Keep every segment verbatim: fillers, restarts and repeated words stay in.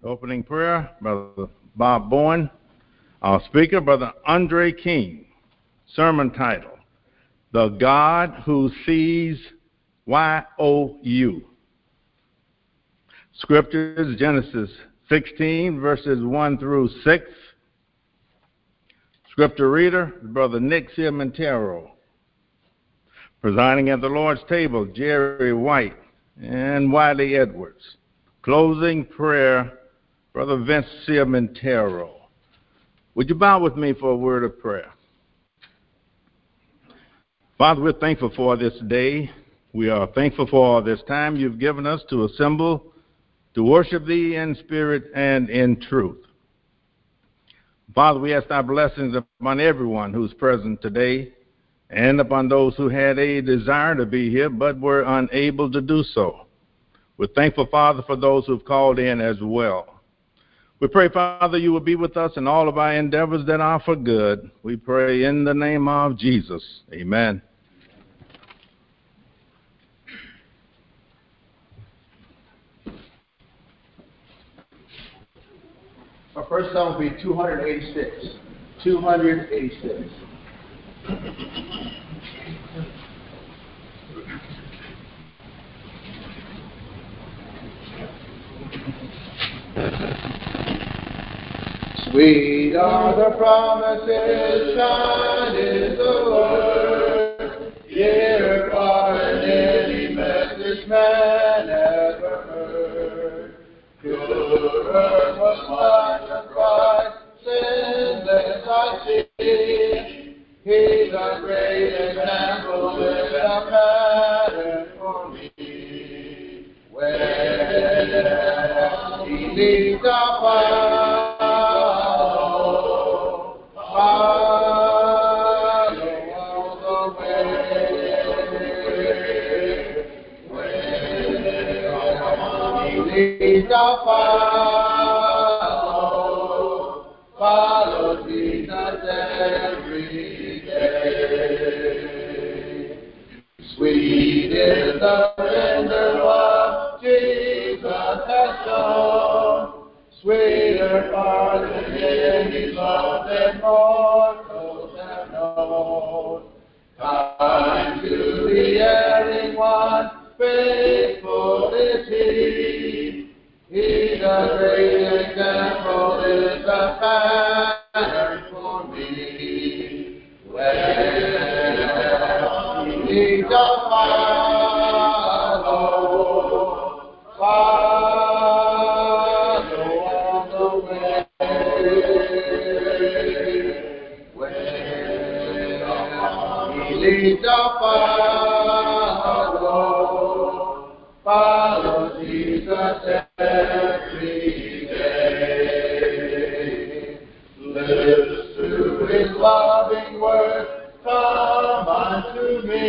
Opening prayer, Brother Bob Bowen. Our speaker, Brother Andre King. Sermon title, The God Who Sees Y O U. Scriptures, Genesis sixteen, verses one through six. Scripture reader, Brother Nick Ciamentero. Presiding at the Lord's table, Jerry White and Wiley Edwards. Closing prayer, Brother Vince Ciamentero. Would you bow with me for a word of prayer? Father, we're thankful for this day. We are thankful for this time you've given us to assemble, to worship thee in spirit and in truth. Father, we ask thy blessings upon everyone who's present today and upon those who had a desire to be here but were unable to do so. We're thankful, Father, for those who've called in as well. We pray, Father, you will be with us in all of our endeavors that are for good. We pray in the name of Jesus. Amen. Our first song will be two eighty-six. two eighty-six. Sweet are the promises, shine is the word. Hear pardon any message man ever heard. Good earth was much of Christ, sinless I see. He's a great example, is a pattern for me. Where he leads our path, He's our follow, follow Jesus every day. Sweet is the tender love Jesus has shown, sweeter far than any love that mortals have known. Kind to the erring one, faithful is he. He's a great example, is a pattern for me. Where he leads us, follow, follow on the way. Where he leads us, follow, follow Jesus every day. Listen to his loving word, come unto me.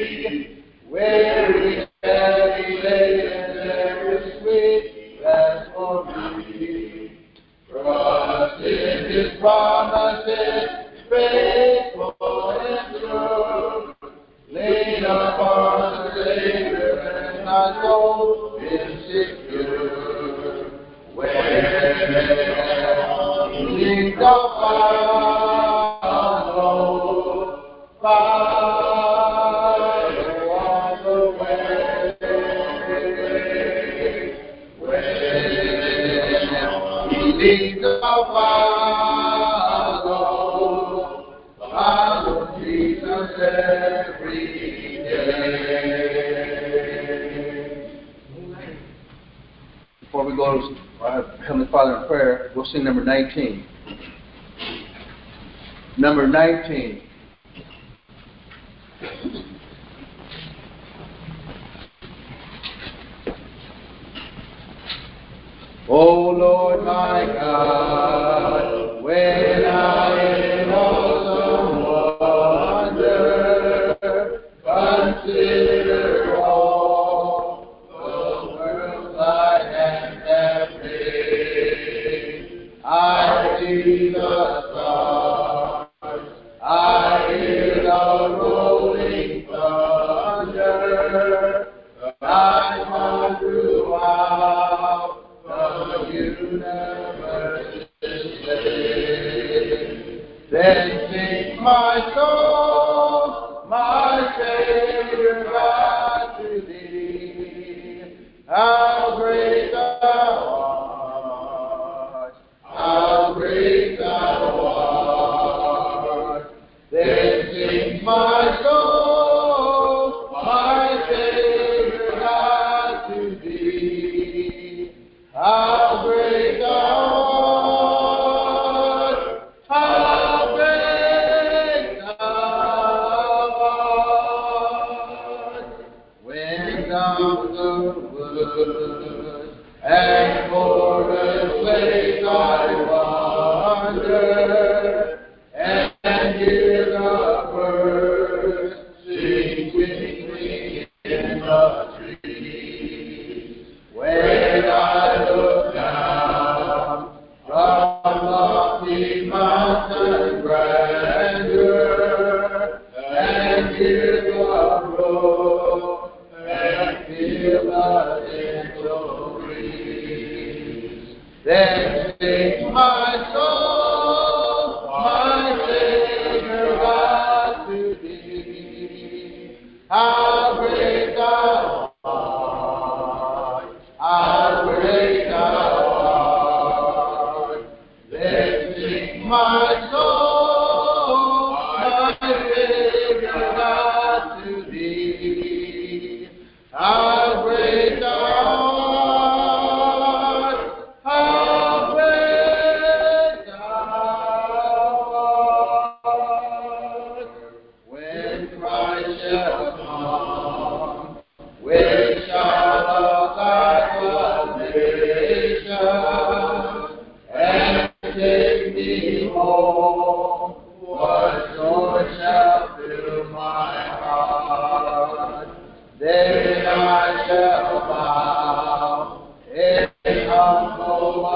Weary, heavy laden, there is sweet rest for me. Trust in his promises, faithful and true. Lean upon the Savior and my soul is secure. Where he leads our follow, follow on the way. Where he leads our follow, follow Jesus every day. Before we go to our Heavenly Father in prayer, we'll sing number nineteen. Number nineteen. Oh Lord my God, when I in awesome wonder consider all the worlds thy hands have made, I see the stars, I hear the rolling thunder, I come throughout the universe. never dismay. Then sings my soul, my Savior God, to thee. How great thou art, how great thou art. Then sings my soul, my Savior God, to thee. How great thou art, how great thou art. When down the woods and forest place I wander, and hear the birds sing sweetly in the trees. When I look down from lofty mountain grandeur, and hear the roar, and feel the gentle breeze, then sings my soul, my Savior God, to thee. How great thou art, how great thou art. Then sings my soul, my Savior God, to thee. How great thou art, how great thou art. When Christ shall come, with shout of thy salvation, and take me home, what joy shall fill my heart. Then I shall bow in humble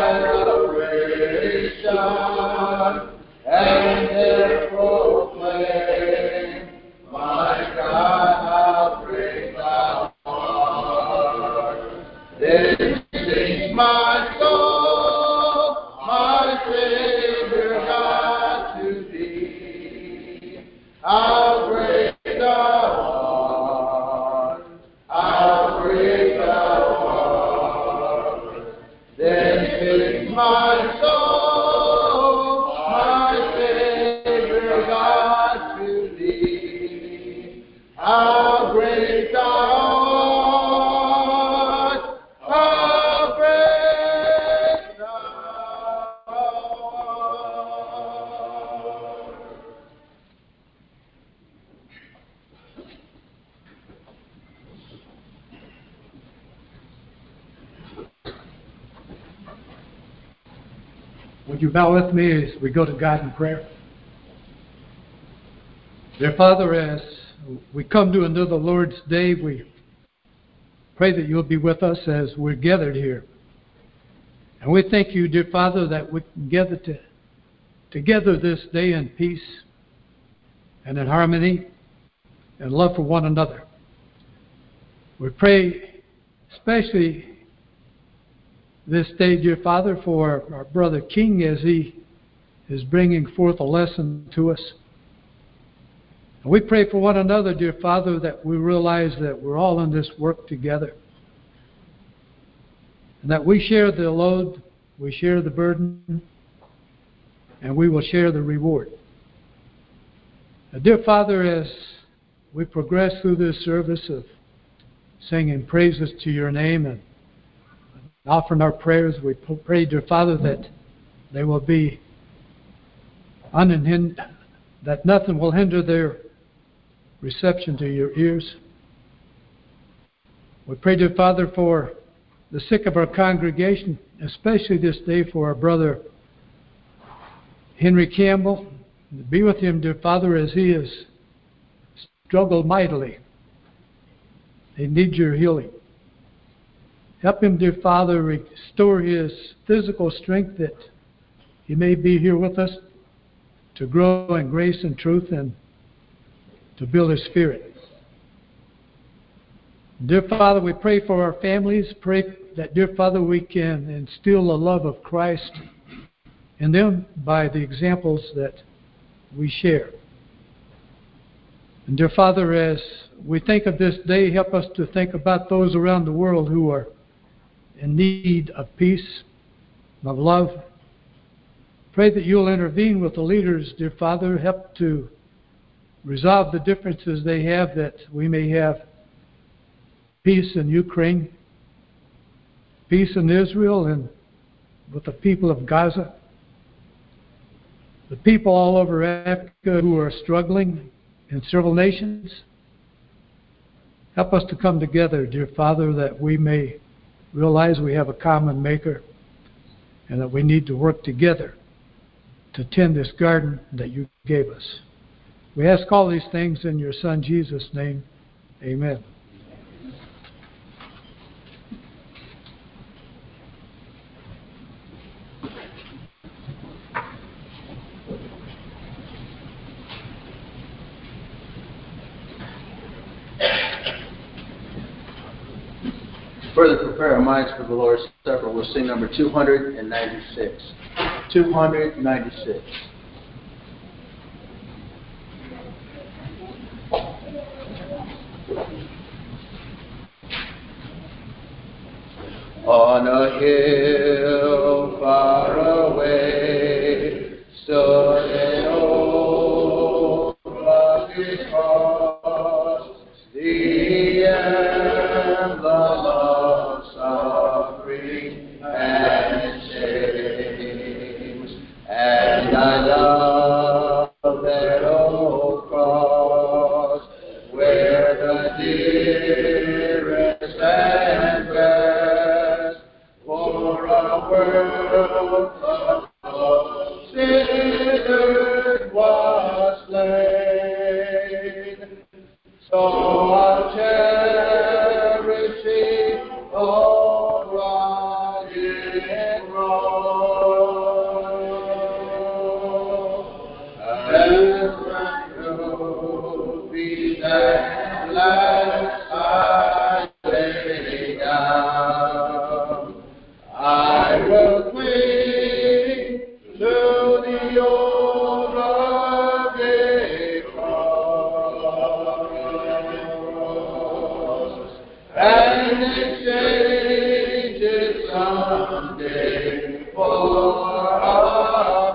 adoration, and there proclaim, my God, how great thou art. Then sings my soul, my Savior God, to thee. How great thou art, how great thou art. Then sings my soul, my Savior God, to thee. How great thou art, how great thou art. Would you bow with me as we go to God in prayer? Dear Father, as we come to another Lord's Day, we pray that you'll be with us as we're gathered here. And we thank you, dear Father, that we can gather to, together this day in peace and in harmony and love for one another. We pray especially this day, dear Father, for our brother King as he is bringing forth a lesson to us. And we pray for one another, dear Father, that we realize that we're all in this work together. And that we share the load, we share the burden, and we will share the reward. Now, dear Father, as we progress through this service of singing praises to your name and offering our prayers, we pray, dear Father, that they will be unhindered, that nothing will hinder their reception to your ears. We pray, dear Father, for the sick of our congregation, especially this day for our brother Henry Campbell. Be with him, dear Father, as he has struggled mightily. He needs your healing. Help him, dear Father, restore his physical strength that he may be here with us to grow in grace and truth and to build his spirit. Dear Father, we pray for our families, pray that, dear Father, we can instill the love of Christ in them by the examples that we share. And dear Father, as we think of this day, help us to think about those around the world who are in need of peace, of love. Pray that you'll intervene with the leaders, dear Father. Help to resolve the differences they have, that we may have peace in Ukraine, peace in Israel, and with the people of Gaza. The people all over Africa who are struggling in several nations. Help us to come together, dear Father, that we may realize we have a common maker and that we need to work together to tend this garden that you gave us. We ask all these things in your Son Jesus' name. Amen. Further prepare our minds for the Lord's Supper. We'll sing number two hundred ninety-six. two hundred ninety-six. On a hill far away stood an old rugged cross, the emblem of suffering and shame. And I love that old cross, where the dearest and best for a world of sinners was slain. So I'll cherish it, oh, rugged cross, as my trophy that last I lay down. I will cling to the old rugged cross and exchange it someday for a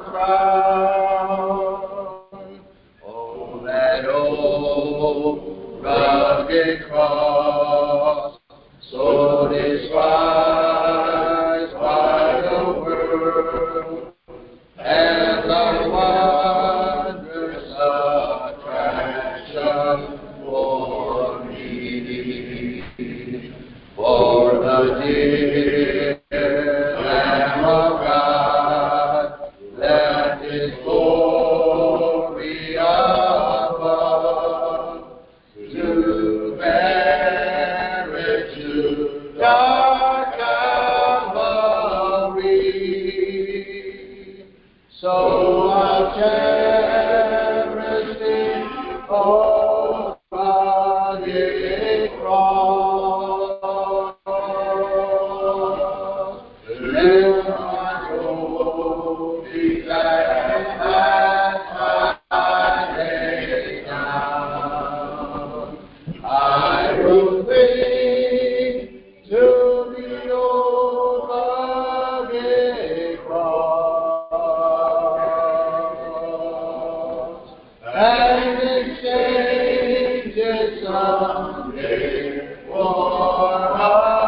crown. Oh, that old rugged cross, so despised by the world, and the wondrous attraction for me, for the dear Lamb of God left his glory above to bear it to dark Calvary. So I'll cherish it, oh, rugged cross. Lift my trophy that I lay down. I will cling to the old rugged cross and exchange it someday for a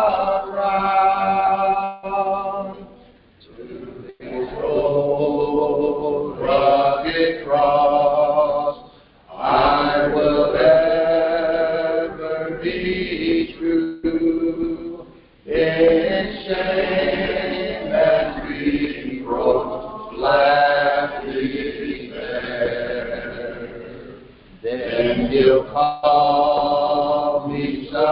crown. To this old rugged cross I will ever be true, in shame and reproach gladly bear. Then he'll call me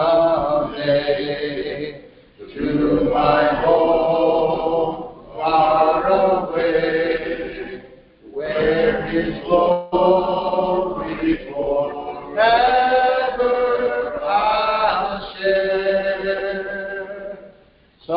someday to my home far away, where his glory forever I'll share. So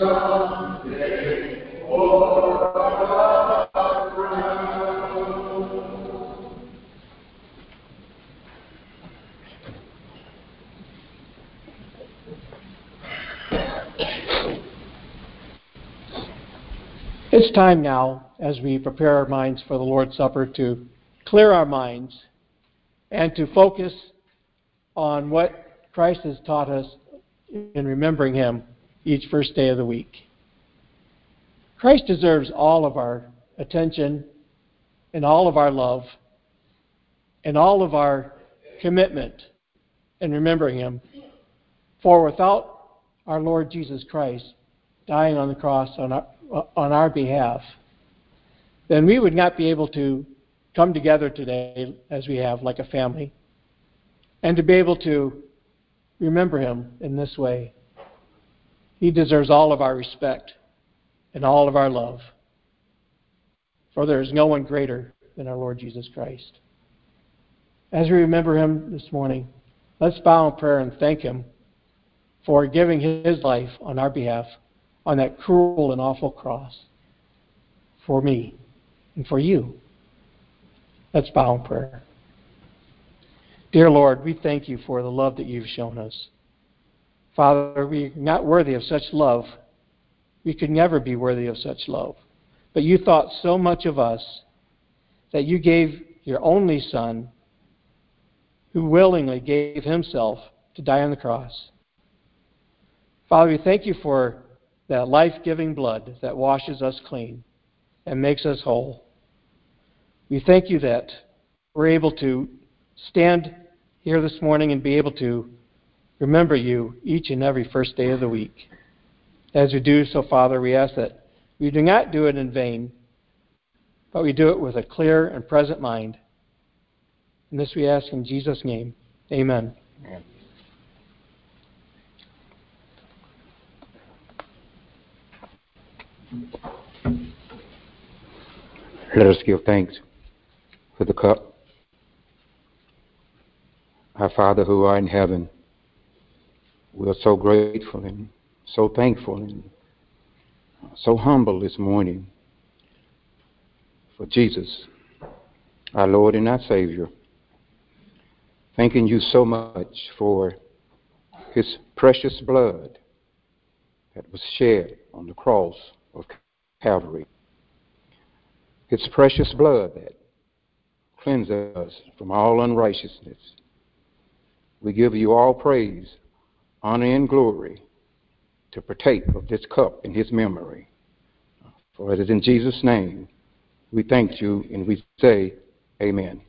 someday for our crown. It's time now, as we prepare our minds for the Lord's Supper, to clear our minds and to focus on what Christ has taught us in remembering Him each first day of the week. Christ deserves all of our attention and all of our love and all of our commitment in remembering Him. For without our Lord Jesus Christ dying on the cross on our, on our behalf, then we would not be able to come together today as we have, like a family, and to be able to remember Him in this way. He deserves all of our respect and all of our love, for there is no one greater than our Lord Jesus Christ. As we remember Him this morning, let's bow in prayer and thank Him for giving His life on our behalf on that cruel and awful cross for me and for you. Let's bow in prayer. Dear Lord, we thank You for the love that You've shown us. Father, we are not worthy of such love. We could never be worthy of such love. But You thought so much of us that You gave Your only Son, who willingly gave Himself to die on the cross. Father, we thank You for that life-giving blood that washes us clean and makes us whole. We thank You that we're able to stand here this morning and be able to remember You each and every first day of the week. As we do so, Father, we ask that we do not do it in vain, but we do it with a clear and present mind. And this we ask in Jesus' name. Amen. Amen. Let us give thanks for the cup. Our Father who art in heaven, we are so grateful and so thankful and so humble this morning for Jesus, our Lord and our Savior. Thanking You so much for His precious blood that was shed on the cross of Calvary. His precious blood that cleanses us from all unrighteousness. We give You all praise, honor, and glory to partake of this cup in His memory. For it is in Jesus' name we thank You and we say, Amen.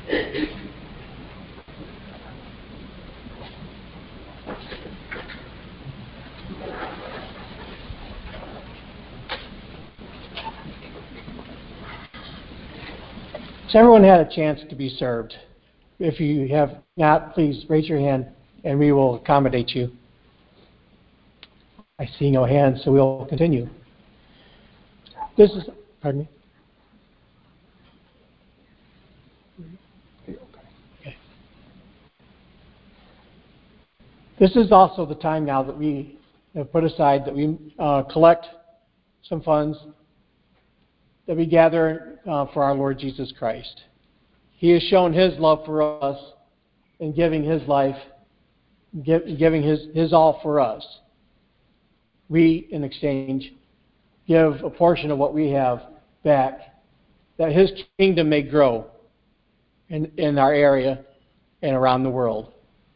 So everyone had a chance to be served. If you have not, please raise your hand and we will accommodate you. I see no hands, so we'll continue. This is, pardon me? Okay. This is also the time now that we have put aside that we uh, collect some funds that we gather uh, for our Lord Jesus Christ. He has shown His love for us in giving His life, give, giving His, His all for us. We, in exchange, give a portion of what we have back, that His kingdom may grow in, in our area and around the world.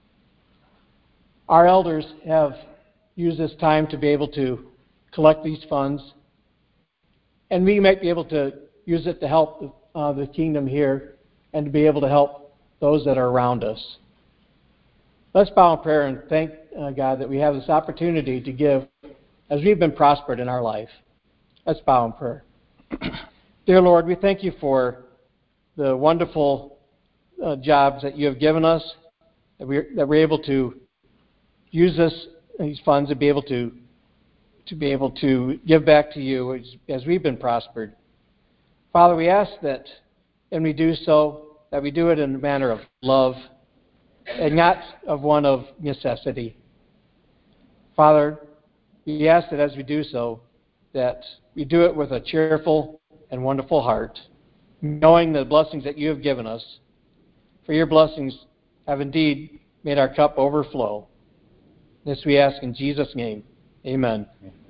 Our elders have used this time to be able to collect these funds, and we might be able to use it to help uh, the kingdom here and to be able to help those that are around us. Let's bow in prayer and thank uh, God that we have this opportunity to give as we've been prospered in our life. Let's bow in prayer. Dear Lord, we thank you for the wonderful uh, jobs that you have given us, that we're, that we're able to use this, these funds to be able to to be able to give back to you as, as we've been prospered. Father, we ask that, and we do so, that we do it in a manner of love and not of one of necessity. Father, we ask that as we do so, that we do it with a cheerful and wonderful heart, knowing the blessings that you have given us. For your blessings have indeed made our cup overflow. This we ask in Jesus' name. Amen.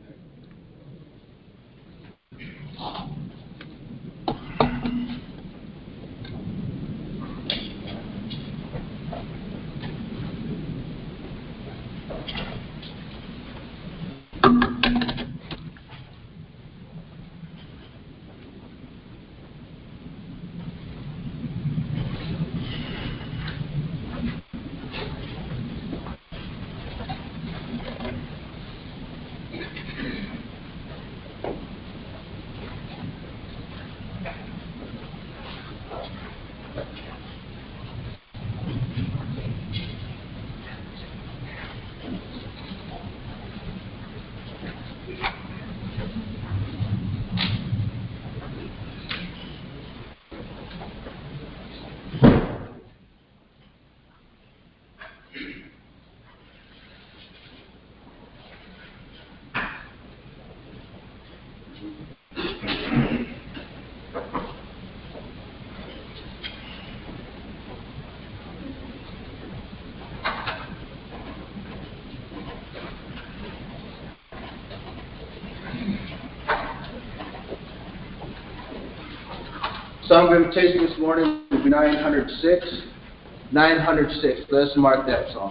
Psalm of invitation this morning will be nine hundred six. nine hundred six. Let us mark that psalm.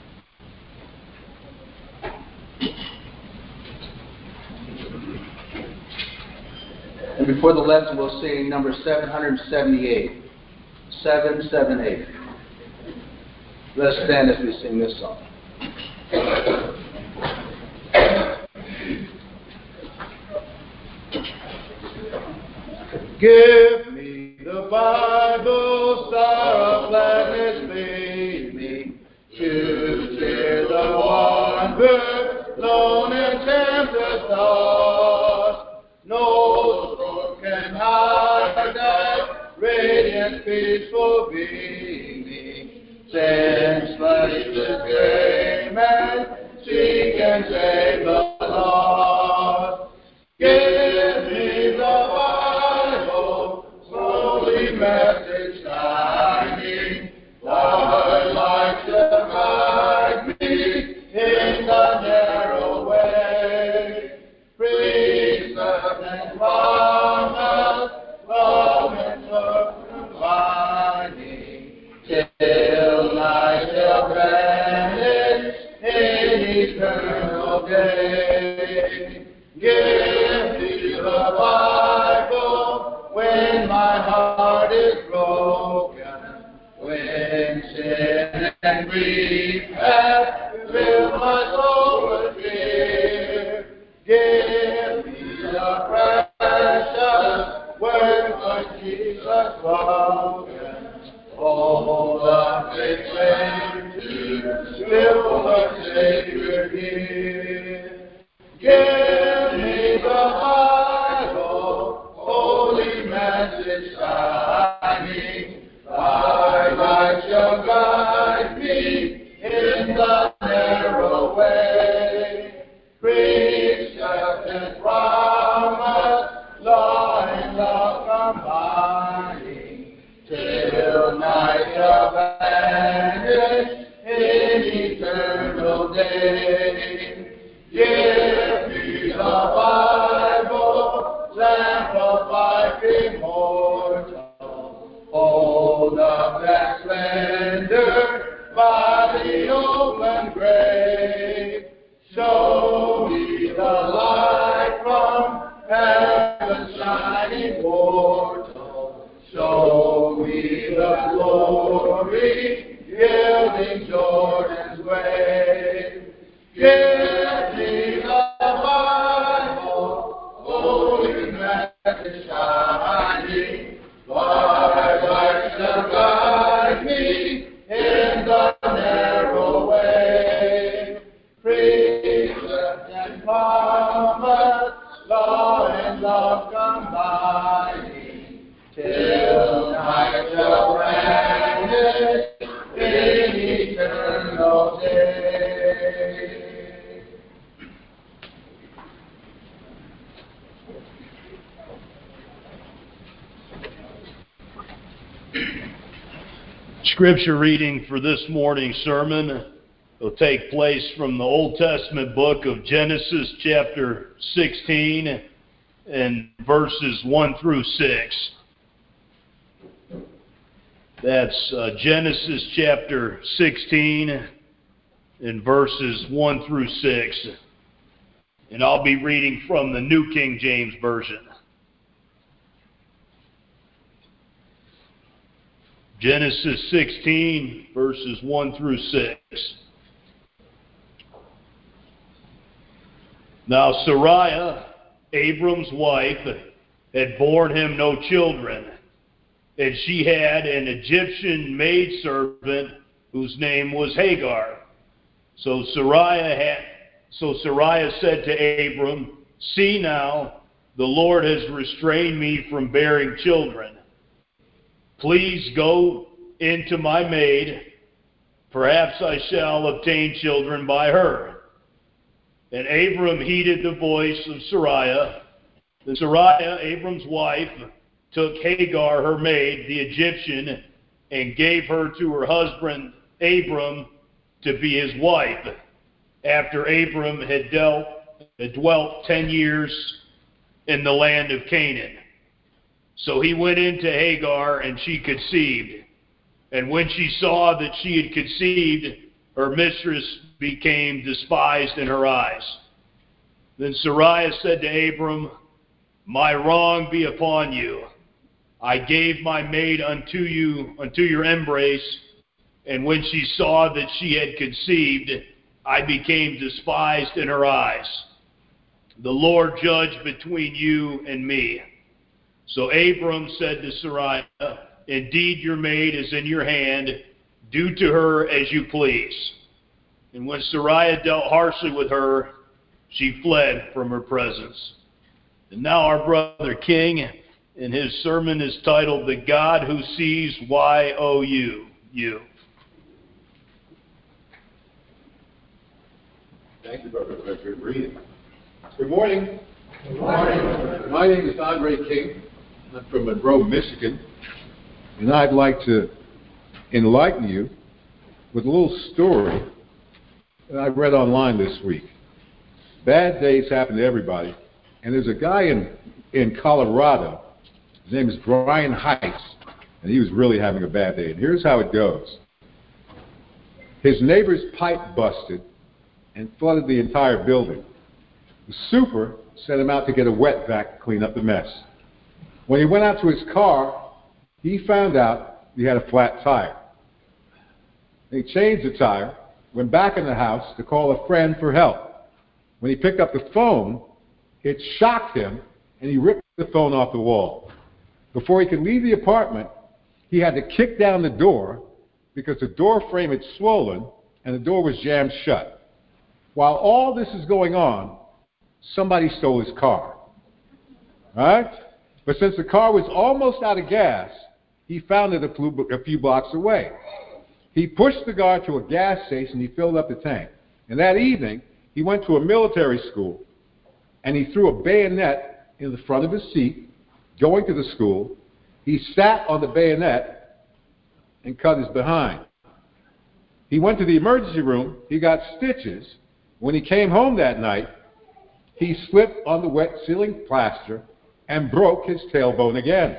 And before the lesson, we'll sing number seven hundred seventy-eight. seven seventy-eight. Let us stand as we sing this song. Give me the Bible, star of gladness, lead me to cheer the wanderer, lone and tempest tossed. No storm can hide that radiant, peaceful beaming. Senseless to dream and seek and save the lost. Give me the Bible, holy message shining, thy light to guide me in the narrow way. Precept and promise, love and love combining, till night shall vanish in eternal day. Give me the Bible when my heart is broken. and grief hath filled my soul with fear. Give me the precious word of Jesus spoken. Hold up its flame to still the Savior here. Give me the Bible, holy message shining. Thy light shall guide me in the narrow way. Preach and promise, law and love combining, till night shall vanish in eternal day. Give me the Bible, lamp of life immortal. Hold up that splendor by the open grave. Show me the light from heaven's shining portal. Show me the glory gilding Jordan's wave. Give me the Bible, holy message shining. Thy light shall guide me in the narrow way. Precept and promise, law and love combining, till night shall vanish in eternal day. Scripture reading for this morning's sermon will take place from the Old Testament book of Genesis chapter sixteen and verses one through six. That's uh, Genesis chapter sixteen and verses one through six. And I'll be reading from the New King James Version. Genesis sixteen, verses one through six. Now Sarai, Abram's wife, had borne him no children, and she had an Egyptian maidservant whose name was Hagar. So Sarai had, so Sarai said to Abram, "See now, the Lord has restrained me from bearing children. Please go into my maid, perhaps I shall obtain children by her." And Abram heeded the voice of Sarai. Then Sarai, Abram's wife, took Hagar, her maid, the Egyptian, and gave her to her husband Abram to be his wife, after Abram had, dealt, had dwelt ten years in the land of Canaan. So he went into Hagar, and she conceived. And when she saw that she had conceived, her mistress became despised in her eyes. Then Sarai said to Abram, "My wrong be upon you. I gave my maid unto you, unto your embrace, and when she saw that she had conceived, I became despised in her eyes. The Lord judge between you and me." So Abram said to Sarai, "Indeed, your maid is in your hand. Do to her as you please." And when Sarai dealt harshly with her, she fled from her presence. And now our brother King, and his sermon is titled, "The God Who Sees Y O U." You. Thank you, Brother Frederick. Reading. Good morning. Good morning. My name is Andre King. I'm from Monroe, Michigan, and I'd like to enlighten you with a little story that I read online this week. Bad days happen to everybody, and there's a guy in, in Colorado. His name is Brian Heights, and he was really having a bad day. And here's how it goes. His neighbor's pipe busted and flooded the entire building. The super sent him out to get a wet vac to clean up the mess. When he went out to his car, he found out he had a flat tire. He changed the tire, went back in the house to call a friend for help. When he picked up the phone, it shocked him, and he ripped the phone off the wall. Before he could leave the apartment, he had to kick down the door because the door frame had swollen and the door was jammed shut. While all this is going on, somebody stole his car. Right? But since the car was almost out of gas, he found it a few blocks away. He pushed the guard to a gas station, he filled up the tank. And that evening, he went to a military school, and he threw a bayonet in the front of his seat, going to the school. He sat on the bayonet and cut his behind. He went to the emergency room, he got stitches. When he came home that night, he slipped on the wet ceiling plaster and broke his tailbone again.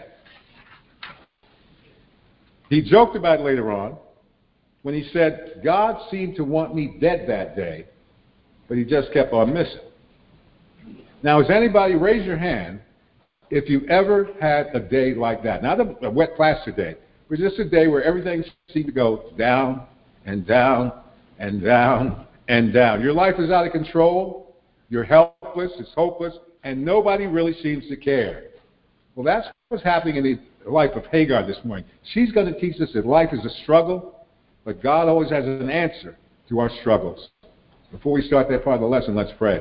He joked about it later on when he said, God seemed to want me dead that day, but he just kept on missing. Now, has anybody, raise your hand, if you ever had a day like that? Not a, a wet plaster day, but just a day where everything seemed to go down and down and down and down. Your life is out of control, you're helpless, it's hopeless, and nobody really seems to care. Well, that's what's happening in the life of Hagar this morning. She's going to teach us that life is a struggle, but God always has an answer to our struggles. Before we start that part of the lesson, let's pray.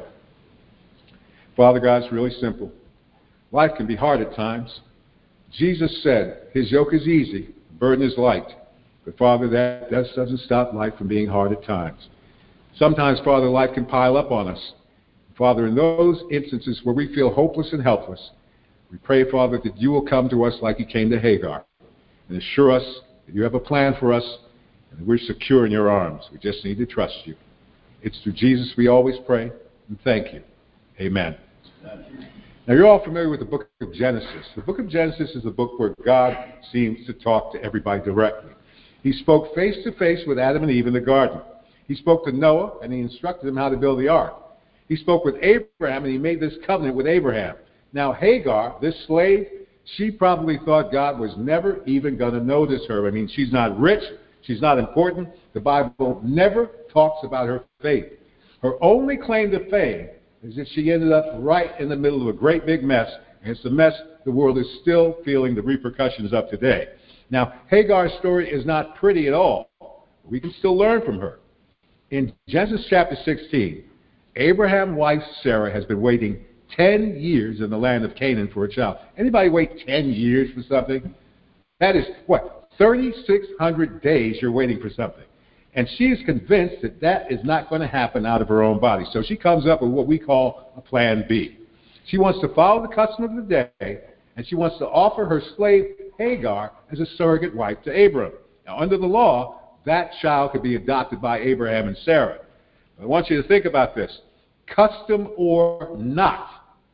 Father God, it's really simple. Life can be hard at times. Jesus said, his yoke is easy, the burden is light. But Father, that just doesn't stop life from being hard at times. Sometimes, Father, life can pile up on us. Father, in those instances where we feel hopeless and helpless, we pray, Father, that you will come to us like you came to Hagar and assure us that you have a plan for us and that we're secure in your arms. We just need to trust you. It's through Jesus we always pray, and thank you. Amen. Now, you're all familiar with the book of Genesis. The book of Genesis is the book where God seems to talk to everybody directly. He spoke face to face with Adam and Eve in the garden. He spoke to Noah, and he instructed him how to build the ark. He spoke with Abraham, and he made this covenant with Abraham. Now, Hagar, this slave, she probably thought God was never even going to notice her. I mean, she's not rich. She's not important. The Bible never talks about her faith. Her only claim to fame is that she ended up right in the middle of a great big mess, and it's a mess the world is still feeling the repercussions of today. Now, Hagar's story is not pretty at all. We can still learn from her. In Genesis chapter sixteen, Abraham's wife Sarah has been waiting ten years in the land of Canaan for a child. Anybody wait ten years for something? That is, what, thirty-six hundred days you're waiting for something. And she is convinced that that is not going to happen out of her own body. So she comes up with what we call a plan B. She wants to follow the custom of the day, and she wants to offer her slave Hagar as a surrogate wife to Abram. Now, under the law, that child could be adopted by Abraham and Sarah. I want you to think about this. Custom or not,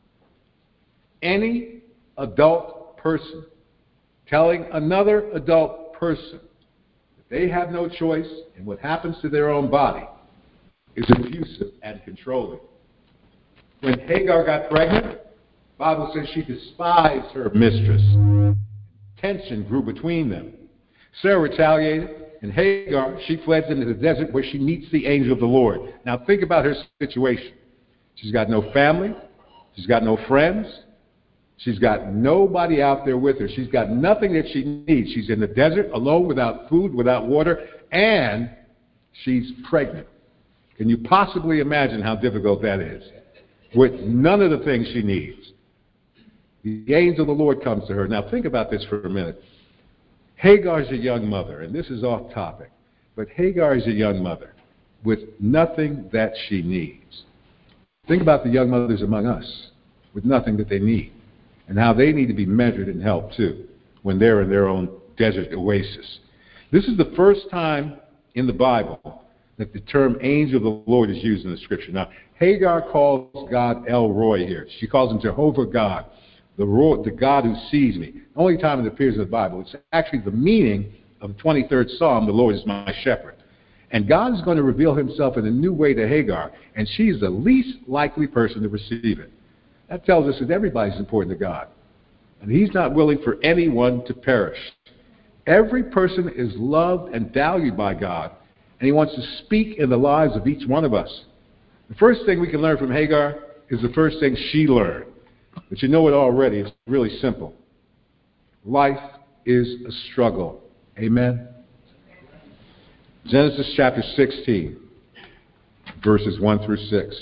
any adult person telling another adult person that they have no choice in what happens to their own body is abusive and controlling. When Hagar got pregnant, the Bible says she despised her mistress. Tension grew between them. Sarah retaliated, and Hagar, she fled into the desert where she meets the angel of the Lord. Now think about her situation. She's got no family. She's got no friends. She's got nobody out there with her. She's got nothing that she needs. She's in the desert, alone, without food, without water, and she's pregnant. Can you possibly imagine how difficult that is? With none of the things she needs. The angel of the Lord comes to her. Now think about this for a minute. Hagar's a young mother, and this is off topic, but Hagar is a young mother with nothing that she needs. Think about the young mothers among us with nothing that they need, and how they need to be measured and helped too when they're in their own desert oasis. This is the first time in the Bible that the term angel of the Lord is used in the scripture. Now, Hagar calls God El Roi here. She calls him Jehovah God, the, Ro- the God who sees me. The only time it appears in the Bible. It's actually the meaning of the twenty-third Psalm, the Lord is my shepherd. And God is going to reveal himself in a new way to Hagar, and she's the least likely person to receive it. That tells us that everybody's important to God, and he's not willing for anyone to perish. Every person is loved and valued by God, and he wants to speak in the lives of each one of us. The first thing we can learn from Hagar is the first thing she learned. But you know it already. It's really simple. Life is a struggle. Amen? Genesis chapter sixteen, verses one through six.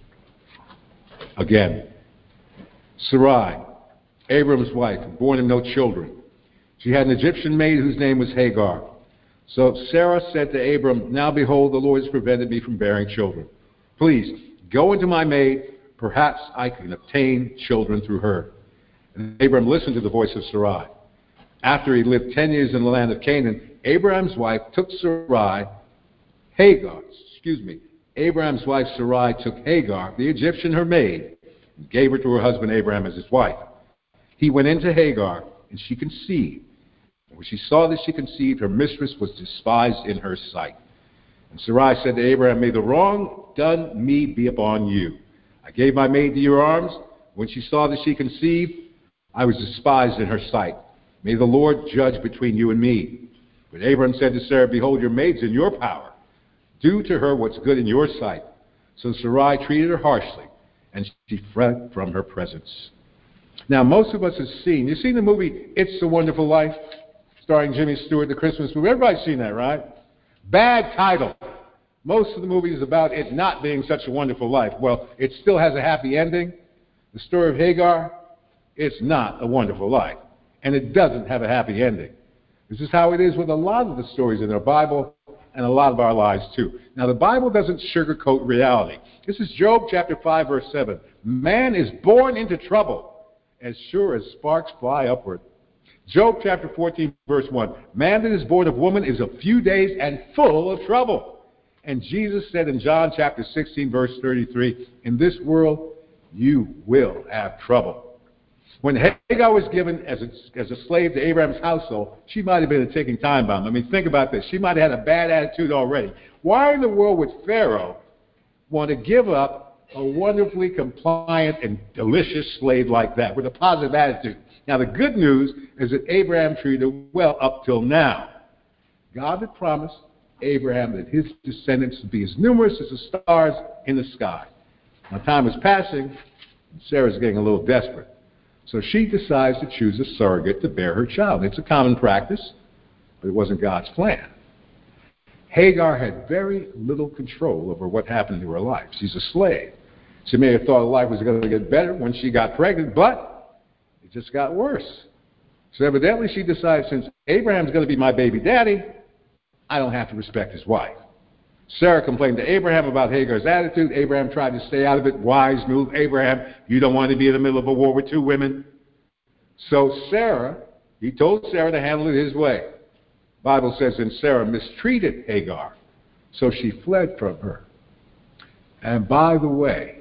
Again, Sarai, Abram's wife, born him no children. She had an Egyptian maid whose name was Hagar. So Sarah said to Abram, now behold, the Lord has prevented me from bearing children. Please, go into my maid. Perhaps I can obtain children through her. And Abram listened to the voice of Sarai. After he lived ten years in the land of Canaan, Abraham's wife took Sarai, Hagar, excuse me, Abraham's wife Sarai took Hagar, the Egyptian, her maid, and gave her to her husband Abraham as his wife. He went into Hagar, and she conceived. And when she saw that she conceived, her mistress was despised in her sight. And Sarai said to Abraham, may the wrong done me be upon you. I gave my maid to your arms. When she saw that she conceived, I was despised in her sight. May the Lord judge between you and me. But Abraham said to Sarah, behold, your maid's in your power. Do to her what's good in your sight. So Sarai treated her harshly, and she fled from her presence. Now, most of us have seen, you've seen the movie It's a Wonderful Life, starring Jimmy Stewart, the Christmas movie. Everybody's seen that, right? Bad title. Most of the movie is about it not being such a wonderful life. Well, it still has a happy ending. The story of Hagar, it's not a wonderful life. And it doesn't have a happy ending. This is how it is with a lot of the stories in the Bible and a lot of our lives too. Now, the Bible doesn't sugarcoat reality. This is Job chapter five, verse seven. Man is born into trouble as sure as sparks fly upward. Job chapter fourteen, verse one. Man that is born of woman is a few days and full of trouble. And Jesus said in John chapter sixteen, verse thirty-three, in this world you will have trouble. When Hagar was given as a, as a slave to Abraham's household, she might have been a ticking time bomb. I mean, think about this. She might have had a bad attitude already. Why in the world would Pharaoh want to give up a wonderfully compliant and delicious slave like that with a positive attitude? Now, the good news is that Abraham treated her well up till now. God had promised Abraham that his descendants would be as numerous as the stars in the sky. Now, time is passing, and Sarah's getting a little desperate. So she decides to choose a surrogate to bear her child. It's a common practice, but it wasn't God's plan. Hagar had very little control over what happened to her life. She's a slave. She may have thought life was going to get better when she got pregnant, but it just got worse. So evidently she decided, since Abraham's going to be my baby daddy, I don't have to respect his wife. Sarah complained to Abraham about Hagar's attitude. Abraham tried to stay out of it. Wise move. Abraham, you don't want to be in the middle of a war with two women. So Sarah, he told Sarah to handle it his way. The Bible says, and Sarah mistreated Hagar, so she fled from her. And by the way,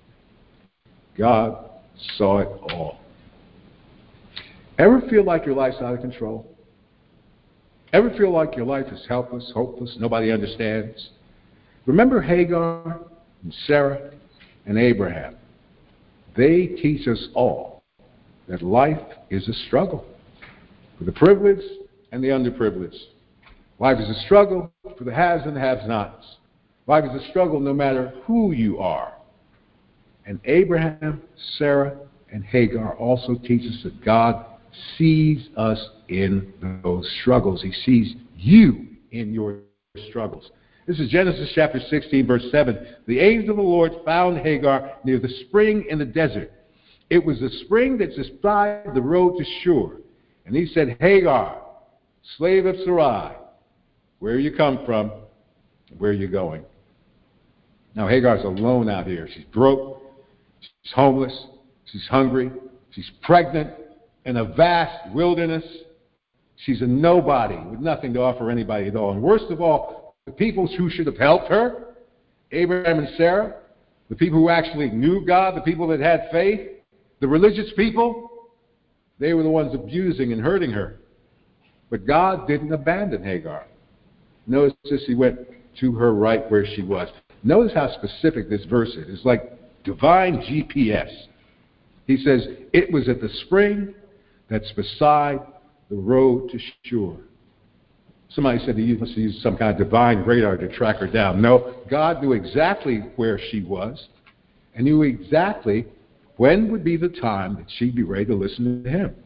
God saw it all. Ever feel like your life's out of control? Ever feel like your life is helpless, hopeless, nobody understands? Remember Hagar and Sarah and Abraham. They teach us all that life is a struggle for the privileged and the underprivileged. Life is a struggle for the haves and the have-nots. Life is a struggle no matter who you are. And Abraham, Sarah, and Hagar also teach us that God sees us in those struggles. He sees you in your struggles. This is Genesis chapter sixteen, verse seven. The angel of the Lord found Hagar near the spring in the desert. It was the spring that supplied the road to Shur. And he said, Hagar, slave of Sarai, where you come from, where are you going? Now Hagar's alone out here. She's broke, she's homeless, she's hungry, she's pregnant in a vast wilderness. She's a nobody with nothing to offer anybody at all. And worst of all, the people who should have helped her, Abraham and Sarah, the people who actually knew God, the people that had faith, the religious people, they were the ones abusing and hurting her. But God didn't abandon Hagar. Notice this, he went to her right where she was. Notice how specific this verse is. It's like divine G P S. He says, it was at the spring that's beside the road to Shur. Somebody said he must use some kind of divine radar to track her down. No, God knew exactly where she was and knew exactly when would be the time that she'd be ready to listen to him.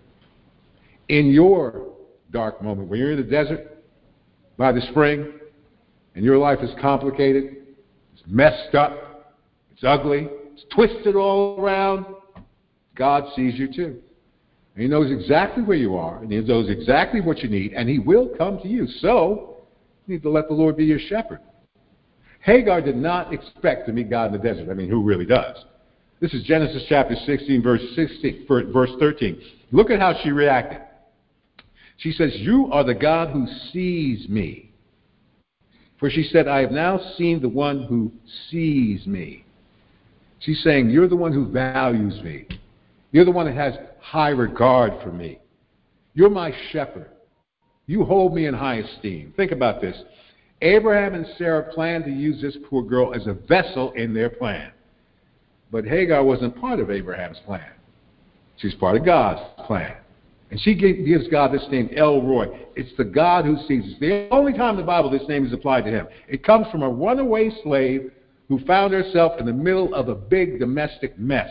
In your dark moment, when you're in the desert by the spring and your life is complicated, it's messed up, it's ugly, it's twisted all around, God sees you too. And he knows exactly where you are, and he knows exactly what you need, and he will come to you. So, you need to let the Lord be your shepherd. Hagar did not expect to meet God in the desert. I mean, who really does? This is Genesis chapter sixteen, verse sixteen, verse thirteen. Look at how she reacted. She says, "You are the God who sees me." For she said, "I have now seen the one who sees me." She's saying, you're the one who values me. You're the one that has high regard for me. You're my shepherd. You hold me in high esteem. Think about this. Abraham and Sarah planned to use this poor girl as a vessel in their plan. But Hagar wasn't part of Abraham's plan. She's part of God's plan. And she gives God this name, El Roi. It's the God who sees us. The only time in the Bible this name is applied to him. It comes from a runaway slave who found herself in the middle of a big domestic mess.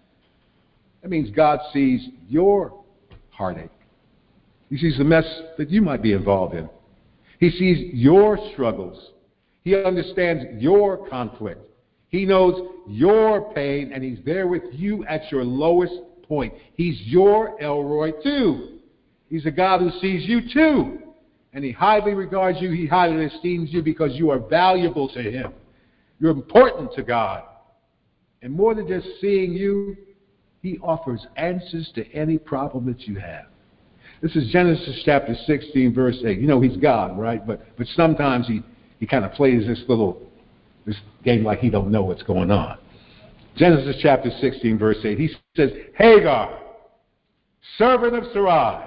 That means God sees your heartache. He sees the mess that you might be involved in. He sees your struggles. He understands your conflict. He knows your pain, and he's there with you at your lowest point. He's your El Roi too. He's a God who sees you too. And he highly regards you. He highly esteems you because you are valuable to him. You're important to God. And more than just seeing you, he offers answers to any problem that you have. This is Genesis chapter sixteen, verse eight. You know he's God, right? But but sometimes he, he kind of plays this little this game like he don't know what's going on. Genesis chapter sixteen, verse eight. He says, Hagar, servant of Sarai,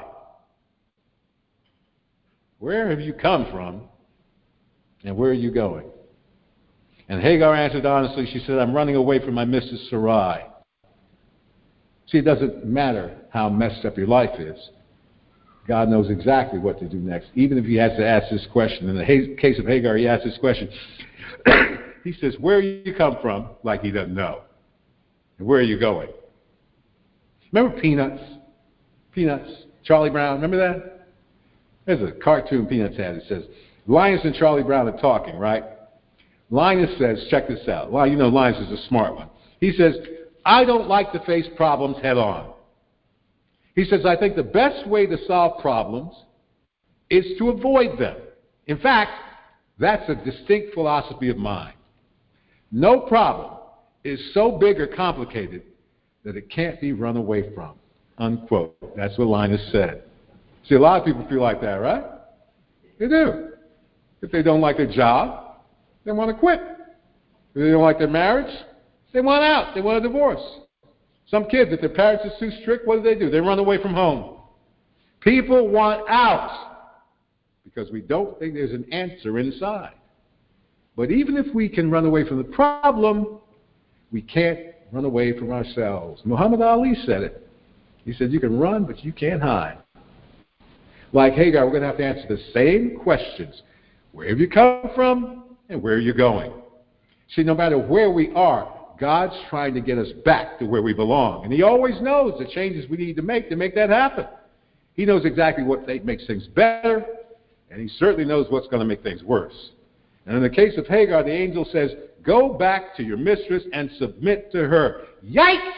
where have you come from and where are you going? And Hagar answered honestly. She said, I'm running away from my Missus Sarai. See, it doesn't matter how messed up your life is. God knows exactly what to do next, even if he has to ask this question. In the case of Hagar, he asked this question. He says, where you come from, like he doesn't know. And where are you going? Remember Peanuts? Peanuts, Charlie Brown, remember that? There's a cartoon Peanuts had that says, Linus and Charlie Brown are talking, right? Linus says, check this out. Well, you know Linus is a smart one. He says, I don't like to face problems head on. He says, I think the best way to solve problems is to avoid them. In fact, that's a distinct philosophy of mine. No problem is so big or complicated that it can't be run away from. Unquote. That's what Linus said. See, a lot of people feel like that, right? They do. If they don't like their job, they want to quit. If they don't like their marriage, they want out. They want a divorce. Some kids, if their parents are too strict, what do they do? They run away from home. People want out because we don't think there's an answer inside. But even if we can run away from the problem, we can't run away from ourselves. Muhammad Ali said it. He said, you can run, but you can't hide. Like Hagar, we're going to have to answer the same questions. Where have you come from and where are you going? See, no matter where we are, God's trying to get us back to where we belong. And he always knows the changes we need to make to make that happen. He knows exactly what makes things better, and he certainly knows what's going to make things worse. And in the case of Hagar, the angel says, go back to your mistress and submit to her. Yikes!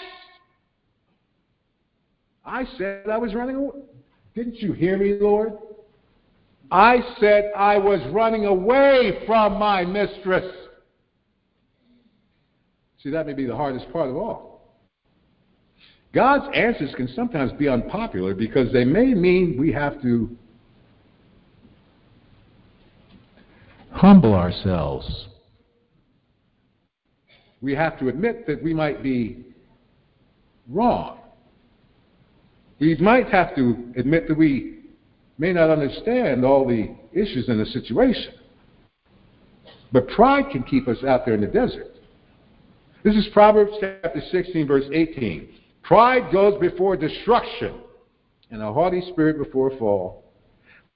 I said I was running away. Didn't you hear me, Lord? I said I was running away from my mistress. See, that may be the hardest part of all. God's answers can sometimes be unpopular because they may mean we have to humble ourselves. We have to admit that we might be wrong. We might have to admit that we may not understand all the issues in the situation. But pride can keep us out there in the desert. This is Proverbs chapter sixteen, verse eighteen. Pride goes before destruction, and a haughty spirit before a fall.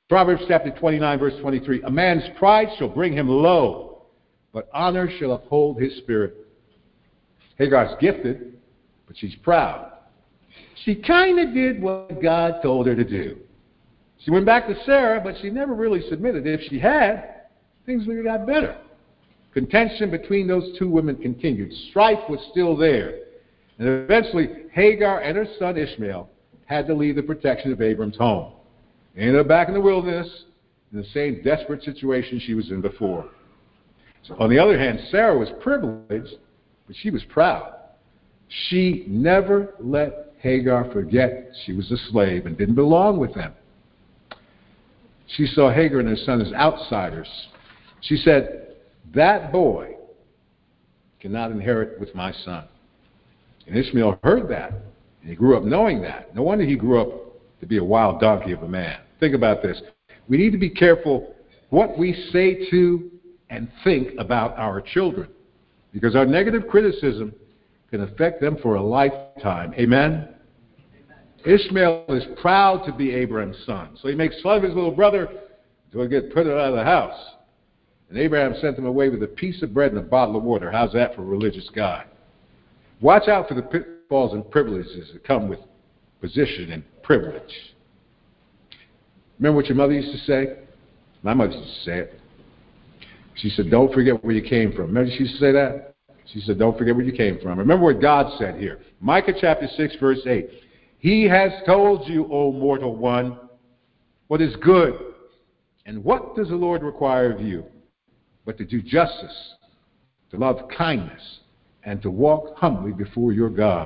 Proverbs chapter twenty-nine, verse twenty-three. A man's pride shall bring him low, but honor shall uphold his spirit. Hagar's gifted, but she's proud. She kind of did what God told her to do. She went back to Sarah, but she never really submitted. If she had, things would have got better. Contention between those two women continued. Strife was still there. And eventually, Hagar and her son Ishmael had to leave the protection of Abram's home. They ended up back in the wilderness in the same desperate situation she was in before. So, on the other hand, Sarah was privileged, but she was proud. She never let Hagar forget she was a slave and didn't belong with them. She saw Hagar and her son as outsiders. She said, that boy cannot inherit with my son. And Ishmael heard that, and he grew up knowing that. No wonder he grew up to be a wild donkey of a man. Think about this. We need to be careful what we say to and think about our children, because our negative criticism can affect them for a lifetime. Amen? Ishmael is proud to be Abraham's son, so he makes fun of his little brother until he gets put out of the house. And Abraham sent him away with a piece of bread and a bottle of water. How's that for a religious guy? Watch out for the pitfalls and privileges that come with position and privilege. Remember what your mother used to say? My mother used to say it. She said, don't forget where you came from. Remember she used to say that? She said, don't forget where you came from. Remember what God said here. Micah chapter six, verse eight. He has told you, O mortal one, what is good. And what does the Lord require of you? But to do justice, to love kindness, and to walk humbly before your God.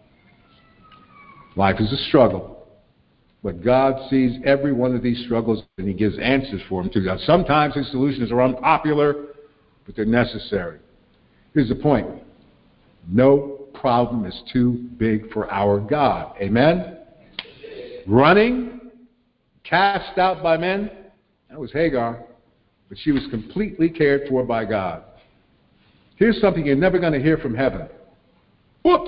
Life is a struggle, but God sees every one of these struggles and he gives answers for them too. Now, sometimes his solutions are unpopular, but they're necessary. Here's the point. No problem is too big for our God. Amen? Running, cast out by men, that was Hagar, but she was completely cared for by God. Here's something you're never going to hear from heaven. Whoops!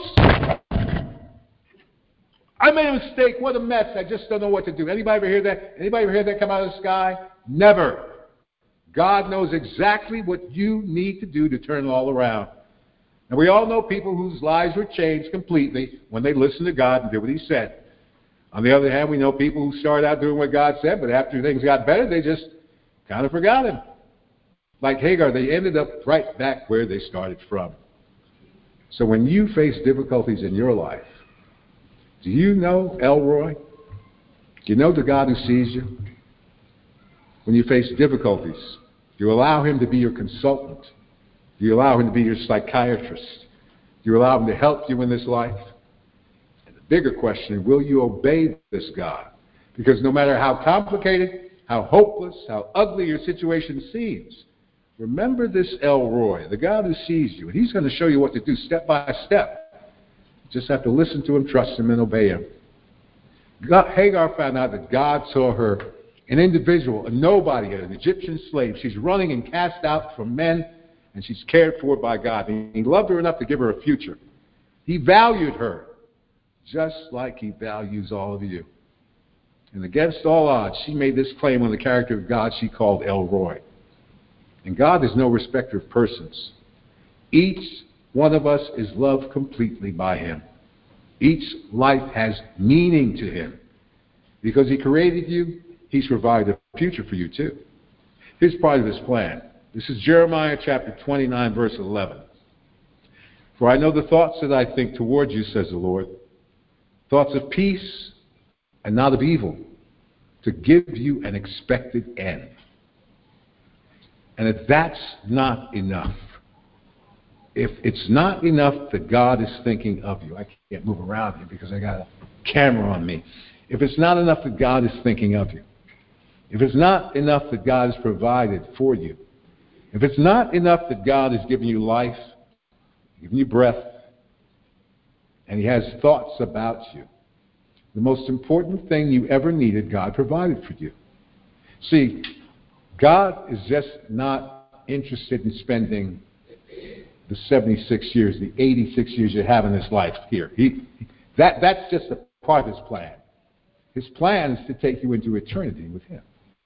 I made a mistake. What a mess. I just don't know what to do. Anybody ever hear that? Anybody ever hear that come out of the sky? Never. God knows exactly what you need to do to turn it all around. And we all know people whose lives were changed completely when they listened to God and did what he said. On the other hand, we know people who started out doing what God said, but after things got better, they just kind of forgot him. Like Hagar, they ended up right back where they started from. So when you face difficulties in your life, do you know Elroy? Do you know the God who sees you? When you face difficulties, do you allow him to be your consultant? Do you allow him to be your psychiatrist? Do you allow him to help you in this life? And the bigger question, will you obey this God? Because no matter how complicated, how hopeless, how ugly your situation seems, remember this Elroy, the God who sees you, and he's going to show you what to do step by step. You just have to listen to him, trust him, and obey him. God, Hagar found out that God saw her, an individual, a nobody, an Egyptian slave. She's running and cast out from men, and she's cared for by God. And he loved her enough to give her a future. He valued her, just like he values all of you. And against all odds, she made this claim on the character of God she called Elroy. And God is no respecter of persons. Each one of us is loved completely by him. Each life has meaning to him. Because he created you, he's provided a future for you too. Here's part of his plan. This is Jeremiah chapter twenty-nine, verse eleven. For I know the thoughts that I think towards you, says the Lord, thoughts of peace and not of evil, to give you an expected end. And if that's not enough, if it's not enough that God is thinking of you, I can't move around here because I got a camera on me. If it's not enough that God is thinking of you, if it's not enough that God has provided for you, if it's not enough that God has given you life, given you breath, and he has thoughts about you, the most important thing you ever needed, God provided for you. See, God is just not interested in spending the seventy-six years, the eighty-six years you have in this life here. He, that, that's just a part of his plan. His plan is to take you into eternity with him.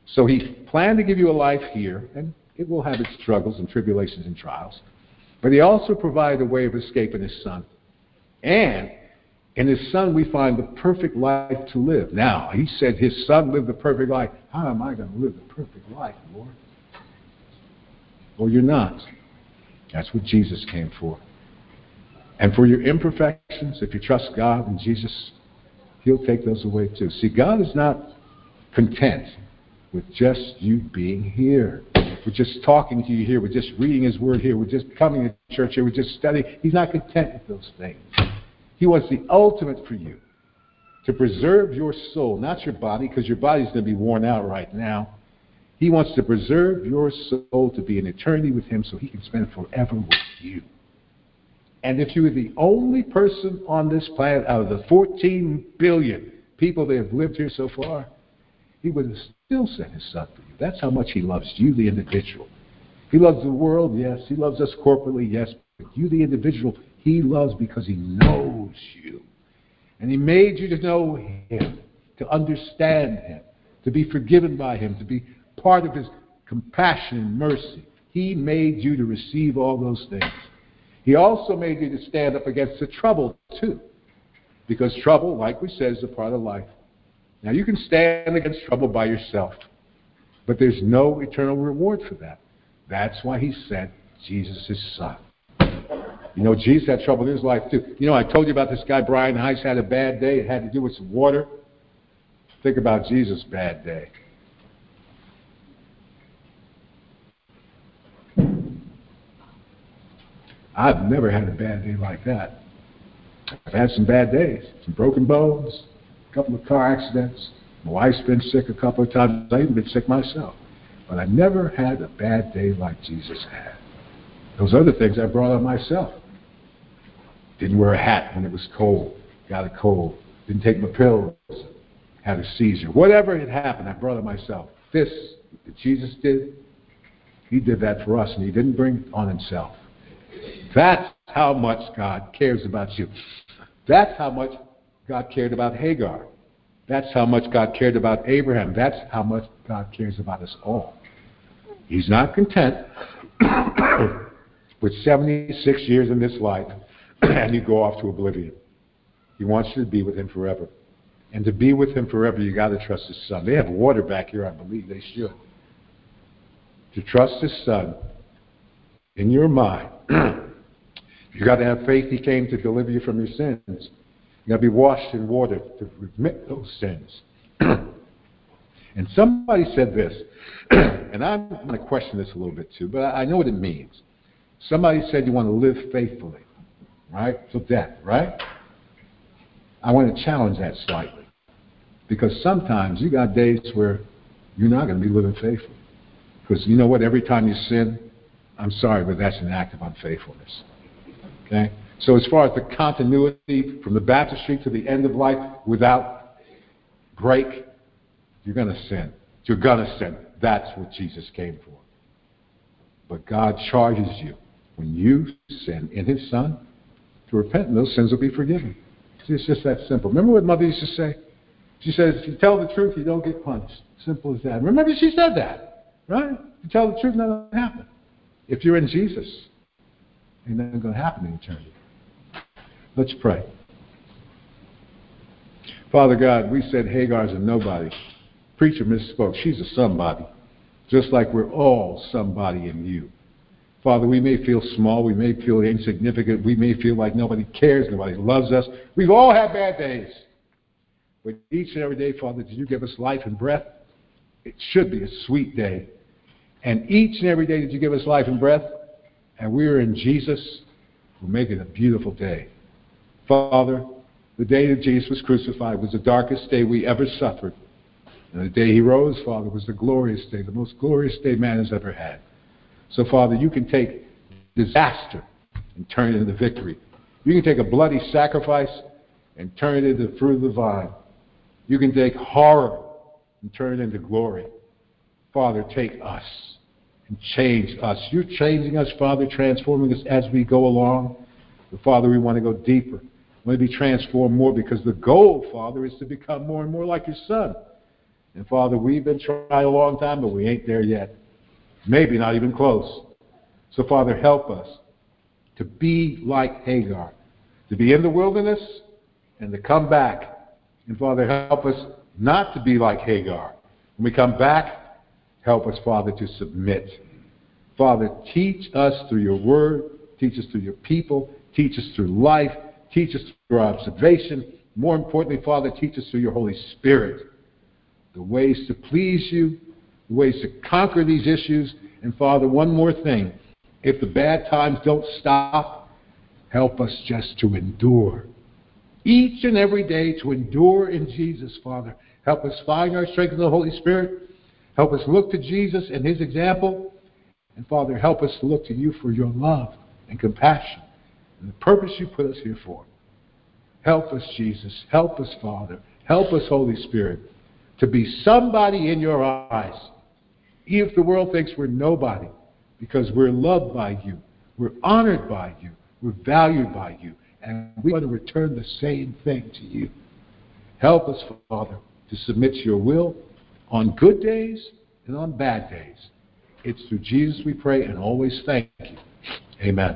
So he planned to give you a life here, and it will have its struggles and tribulations and trials. But he also provided a way of escape in his Son. And in his Son we find the perfect life to live. Now, he said his Son lived the perfect life. How am I going to live the perfect life, Lord? Well, you're not. That's what Jesus came for. And for your imperfections, if you trust God and Jesus, he'll take those away too. See, God is not content with just you being here. We're just talking to you here. We're just reading his word here. We're just coming to church here. We're just studying. He's not content with those things. He wants the ultimate for you, to preserve your soul, not your body, because your body's going to be worn out right now. He wants to preserve your soul to be in eternity with him so he can spend forever with you. And if you were the only person on this planet out of the fourteen billion people that have lived here so far, he would have still sent his Son for you. That's how much he loves you, the individual. He loves the world, yes. He loves us corporately, yes. But you, the individual, he loves because he knows you. And he made you to know him, to understand him, to be forgiven by him, to be part of his compassion and mercy. He made you to receive all those things. He also made you to stand up against the trouble, too. Because trouble, like we said, is a part of life. Now, you can stand against trouble by yourself, but there's no eternal reward for that. That's why he sent Jesus, his Son. You know, Jesus had trouble in his life, too. You know, I told you about this guy, Brian Heiss, had a bad day. It had to do with some water. Think about Jesus' bad day. I've never had a bad day like that. I've had some bad days, some broken bones, a couple of car accidents. My wife's been sick a couple of times. I've even been sick myself. But I never had a bad day like Jesus had. Those other things I brought on myself. Didn't wear a hat when it was cold. Got a cold. Didn't take my pills. Had a seizure. Whatever had happened, I brought it myself. This that Jesus did, he did that for us, and he didn't bring it on himself. That's how much God cares about you. That's how much God cared about Hagar. That's how much God cared about Abraham. That's how much God cares about us all. He's not content with seventy-six years in this life and you go off to oblivion. He wants you to be with him forever. And to be with him forever, you got to trust his Son. They have water back here, I believe they should. To trust his Son in your mind, you got to have faith he came to deliver you from your sins. You got to be washed in water to remit those sins. And somebody said this, and I'm going to question this a little bit too, but I know what it means. Somebody said you want to live faithfully, right? Till death, right? I want to challenge that slightly. Because sometimes you got days where you're not going to be living faithfully. Because you know what? Every time you sin, I'm sorry, but that's an act of unfaithfulness. Okay? So as far as the continuity from the baptistry to the end of life without break, you're going to sin. You're going to sin. That's what Jesus came for. But God charges you, when you sin in his Son, to repent, and those sins will be forgiven. See, it's just that simple. Remember what Mother used to say? She says, if you tell the truth, you don't get punished. Simple as that. Remember she said that, right? If you tell the truth, nothing will happen. If you're in Jesus, ain't nothing going to happen in eternity. Let's pray. Father God, we said Hagar's a nobody. Preacher misspoke. She's a somebody. Just like we're all somebody in you. Father, we may feel small. We may feel insignificant. We may feel like nobody cares. Nobody loves us. We've all had bad days. But each and every day, Father, did you give us life and breath? It should be a sweet day. And each and every day that you give us life and breath, and we're in Jesus, we'll make it a beautiful day. Father, the day that Jesus was crucified was the darkest day we ever suffered. And the day he rose, Father, was the glorious day, the most glorious day man has ever had. So, Father, you can take disaster and turn it into victory. You can take a bloody sacrifice and turn it into the fruit of the vine. You can take horror and turn it into glory. Father, take us and change us. You're changing us, Father, transforming us as we go along. But, Father, we want to go deeper. We want to be transformed more because the goal, Father, is to become more and more like your Son. And Father, we've been trying a long time, but we ain't there yet. Maybe not even close. So Father, help us to be like Hagar, to be in the wilderness and to come back. And Father, help us not to be like Hagar. When we come back, help us, Father, to submit. Father, teach us through your word, teach us through your people, teach us through life, teach us through our observation. More importantly, Father, teach us through your Holy Spirit the ways to please you, the ways to conquer these issues. And Father, one more thing. If the bad times don't stop, help us just to endure. Each and every day to endure in Jesus, Father. Help us find our strength in the Holy Spirit. Help us look to Jesus and his example. And Father, help us to look to you for your love and compassion and the purpose you put us here for. Help us, Jesus. Help us, Father. Help us, Holy Spirit, to be somebody in your eyes. Even if the world thinks we're nobody, because we're loved by you, we're honored by you, we're valued by you, and we want to return the same thing to you. Help us, Father, to submit to your will on good days and on bad days. It's through Jesus we pray and always thank you. Amen.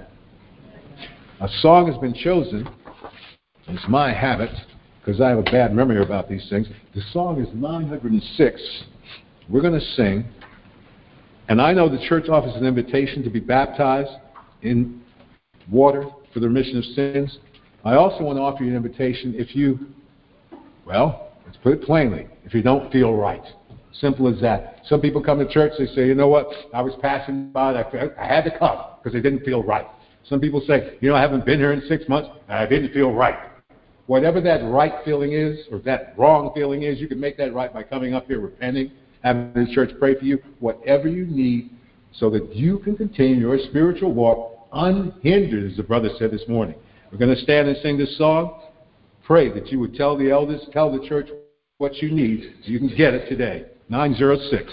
A song has been chosen. It's my habit, because I have a bad memory about these things. The song is nine hundred six. We're going to sing. And I know the church offers an invitation to be baptized in water for the remission of sins. I also want to offer you an invitation if you, well, let's put it plainly, if you don't feel right. Simple as that. Some people come to church, they say, you know what, I was passing by, I, I had to come because it didn't feel right. Some people say, you know, I haven't been here in six months, and I didn't feel right. Whatever that right feeling is, or that wrong feeling is, you can make that right by coming up here, repenting, having the church pray for you, whatever you need, so that you can continue your spiritual walk unhindered, as the brother said this morning. We're going to stand and sing this song. Pray that you would tell the elders, tell the church what you need, so you can get it today. nine oh six.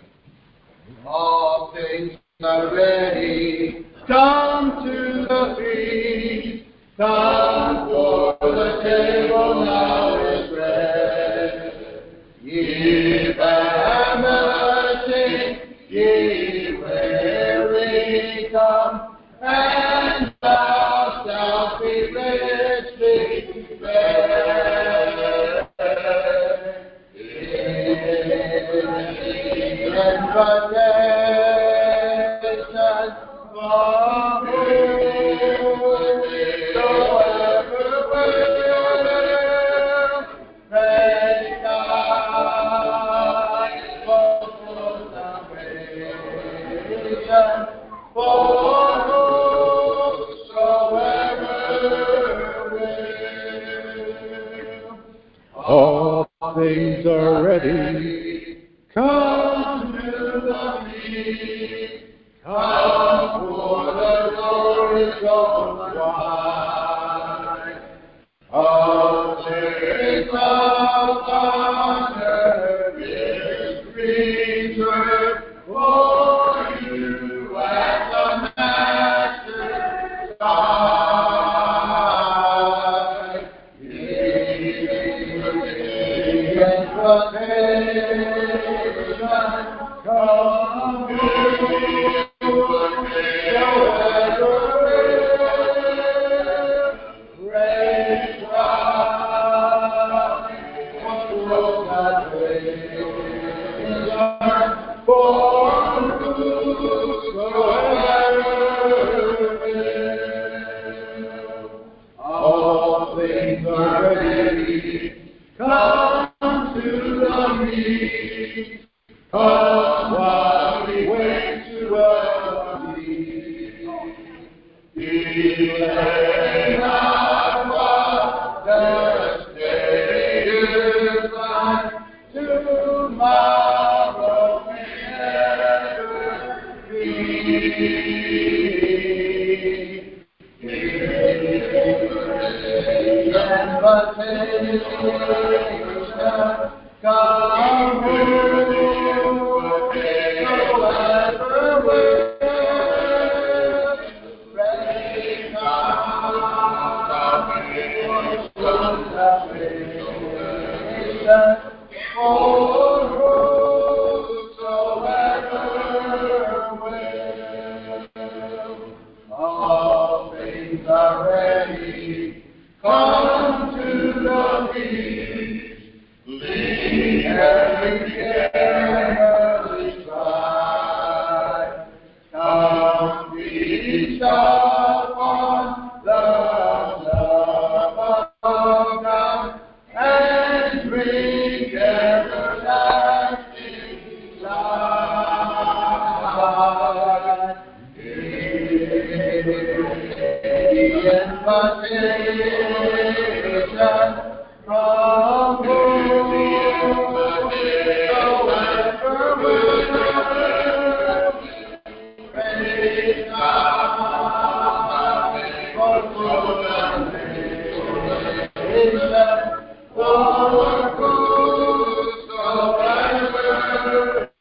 All things are ready. Come to the feast. Come, for the table now is spread. Ye famishing, ye weary, come, and thou shalt be richly fed. Invitation from whosoever will, ready night for full salvation, for whosoever will. All things are ready. Come to the feast. Come, for the Lord is on wine. All days of honor is reserved for you at the Master's side. Come to all things are ready. Come to the meet. Come while we wait to welcome thee. Delay not, Father, stay is thine. Tomorrow may never be. Invitation, come whosoever will, ready now for salvation, for early strife. Come, feast upon the love of God, and drink everlasting life. Invitation from whom the ever praise God for whosoever